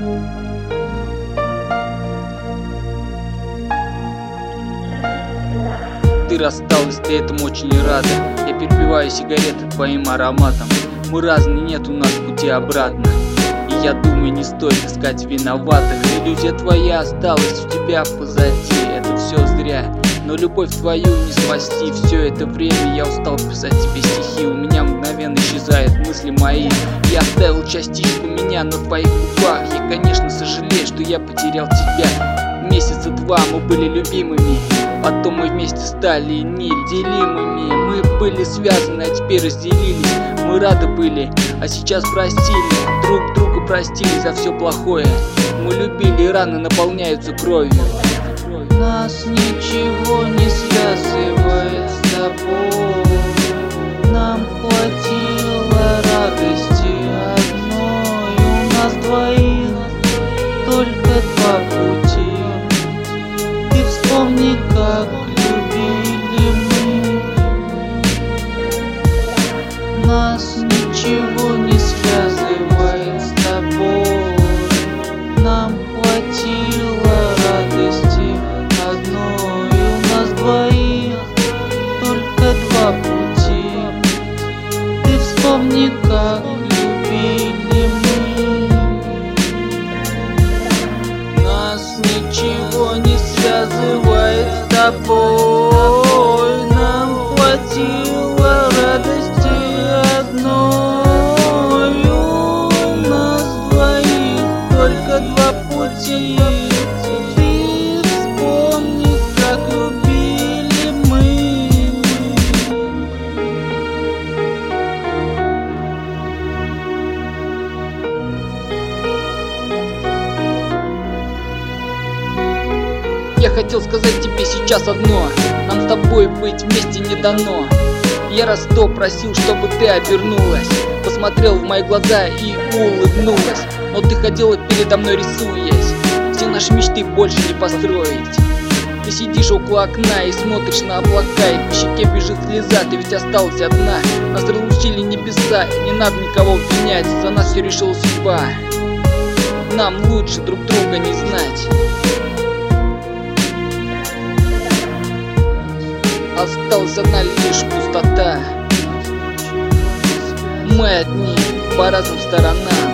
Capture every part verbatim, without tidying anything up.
Ты рассталась, ты этому очень рада. Я перепиваю сигареты твоим ароматом. Мы разные, нет у нас пути обратно. И я думаю, не стоит искать виноватых. Иллюзия твоя осталась у тебя позади. Это все зря, но любовь твою не спасти. Все это время я устал писать тебе стихи. У меня мгновенно исчезают мысли мои. Я оставил частичку меня на твоих губах. Я, конечно, сожалею, что я потерял тебя. Месяца два мы были любимыми, потом мы вместе стали неделимыми. Мы были связаны, а теперь разделились. Мы рады были, а сейчас простили. Друг друга простили за все плохое. Мы любили, и раны наполняются кровью. Нас ничего не связывает с тобой. Нам хватило радости одной. У нас двоих только два пути. Ты вспомни, как любили мы. Нас ничего не связывает с тобой. Нам хватило радости одной. У нас двоих только два пути. Ты вспомни, как любили мы. Нас ничего не связывает с тобой. Нам хватило радости одной. У нас двоих только два пути. Ты вспомни, как любили мы. Я хотел сказать тебе сейчас одно: нам с тобой быть вместе не дано. Я раз сто просил, чтобы ты обернулась, посмотрел в мои глаза и улыбнулась. Но ты ходила передо мной, рисуясь. Все наши мечты больше не построить. Ты сидишь около окна и смотришь на облака, и по щеке бежит слеза. Ты ведь осталась одна. Нас разлучили небеса, не надо никого обвинять. За нас все решила судьба. Нам лучше друг друга не знать. Осталась одна лишь пустота. Мы одни по разным сторонам.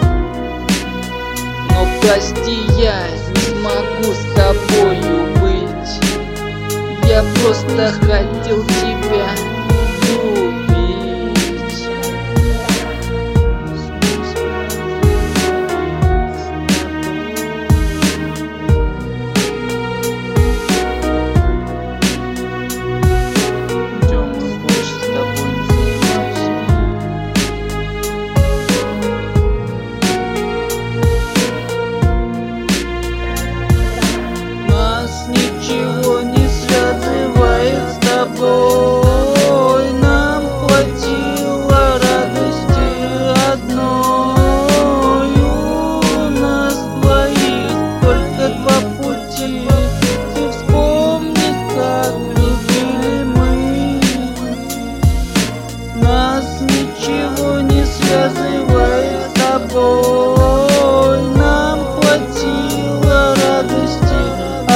Но прости, я не смогу с тобою быть. Я просто хотел тебя любить. Ничего не связывает с тобой. Нам хватило радости одной. У нас двоих только два пути. Ты вспомни, как любили мы. Нас ничего не связывает с тобой. Нам хватило радости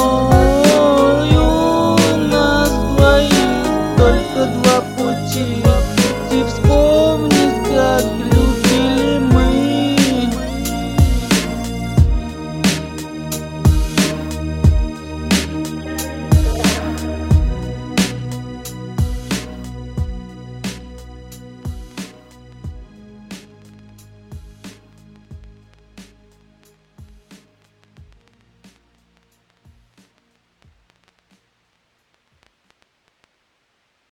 одной. У нас двоих только два пути.